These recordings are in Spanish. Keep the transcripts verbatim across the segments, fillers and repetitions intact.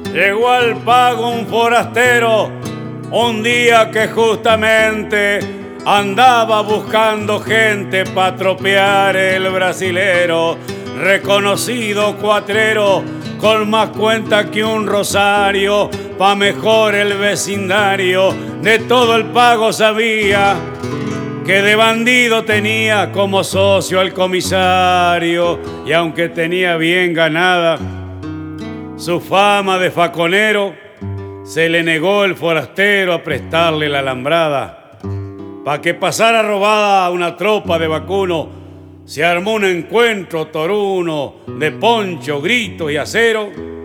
Llegó al pago un forastero un día que justamente andaba buscando gente pa' tropear el brasilero, reconocido cuatrero con más cuenta que un rosario, pa' mejor el vecindario de todo el pago sabía que de bandido tenía como socio al comisario, y aunque tenía bien ganada su fama de faconero, se le negó el forastero a prestarle la alambrada. Pa' que pasara robada a una tropa de vacuno, se armó un encuentro toruno de poncho, grito y acero.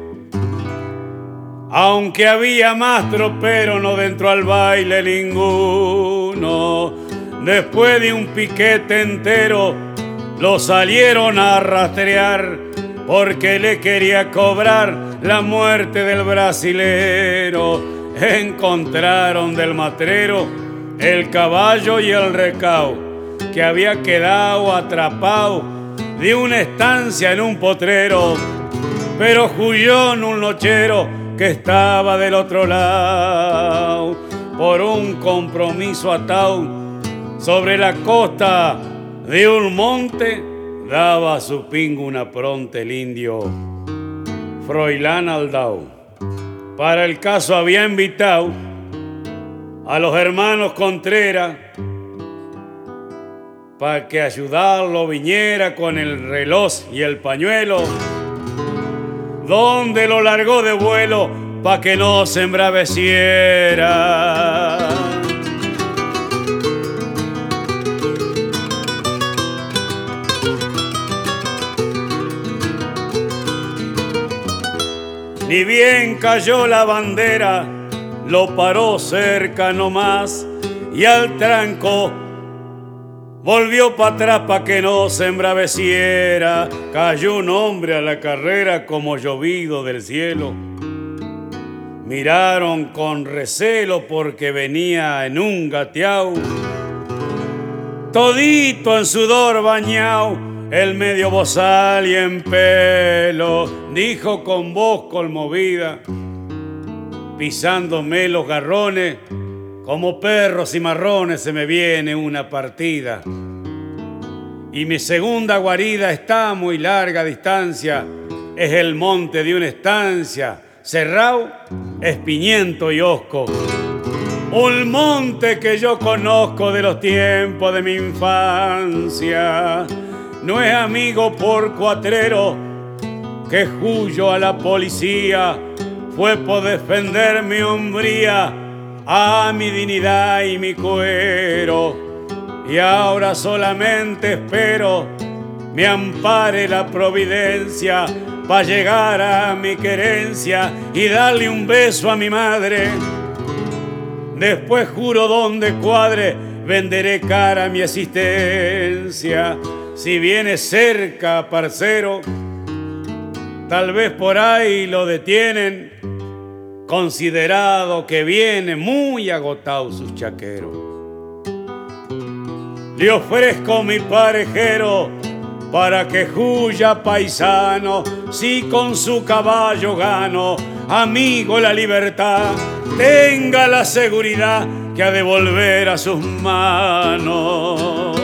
Aunque había más tropero, no dentro al baile ninguno. Después de un piquete entero, lo salieron a rastrear porque le quería cobrar la muerte del brasilero. Encontraron del matrero el caballo y el recao, que había quedado atrapado de una estancia en un potrero, pero huyó en un nochero que estaba del otro lado. Por un compromiso atado sobre la costa de un monte, daba a su pingo una pronta el indio Froilán Aldao. Para el caso había invitado a los hermanos Contreras para que ayudarlo viniera con el reloj y el pañuelo, donde lo largó de vuelo pa' que no se embraveciera. Ni bien cayó la bandera, lo paró cerca nomás y al tranco volvió para atrás pa' que no se embraveciera. Cayó un hombre a la carrera como llovido del cielo. Miraron con recelo porque venía en un gateao, todito en sudor bañao, el medio bozal y en pelo. Dijo con voz conmovida, pisándome los garrones, como perros y marrones se me viene una partida. Y mi segunda guarida está a muy larga distancia, es el monte de una estancia, cerrado, espiñento y hosco. Un monte que yo conozco de los tiempos de mi infancia. No es amigo por cuatrero que huyo a la policía, fue por defender mi hombría, a mi dignidad y mi cuero. Y ahora solamente espero me ampare la providencia pa' llegar a mi querencia y darle un beso a mi madre. Después juro donde cuadre venderé cara mi existencia. Si viene cerca, parcero, tal vez por ahí lo detienen, considerado que viene muy agotado sus chaqueros. Le ofrezco mi parejero para que huya paisano, si con su caballo gano, amigo, la libertad, tenga la seguridad que ha de volver a sus manos.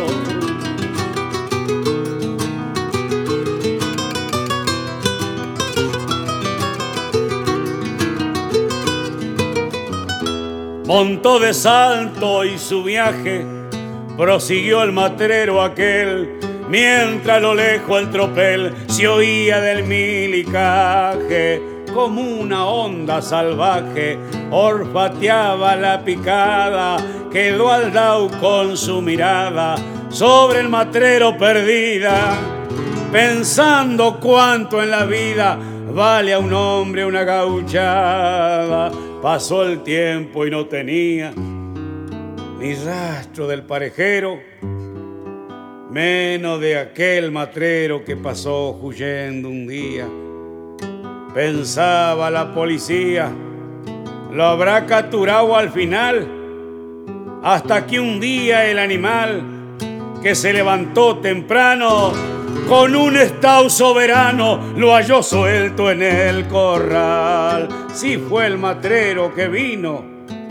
Montó de salto y su viaje prosiguió el matrero aquel, mientras a lo lejos el tropel se oía del milicaje. Como una onda salvaje olfateaba la picada, quedó Aldao con su mirada sobre el matrero perdida, pensando cuánto en la vida vale a un hombre una gauchada. Pasó el tiempo y no tenía ni rastro del parejero, menos de aquel matrero que pasó huyendo un día. Pensaba la policía, lo habrá capturado al final, hasta que un día el animal que se levantó temprano con un estao soberano lo halló suelto en el corral. Sí fue el matrero que vino,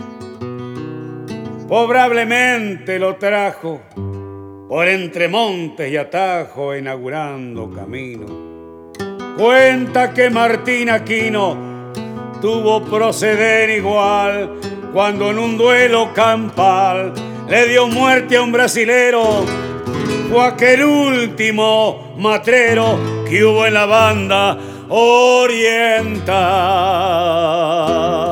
probablemente lo trajo por entre montes y atajos, inaugurando camino. Cuenta que Martín Aquino tuvo proceder igual cuando en un duelo campal le dio muerte a un brasilero. Fue aquel último matrero que hubo en la banda oriental.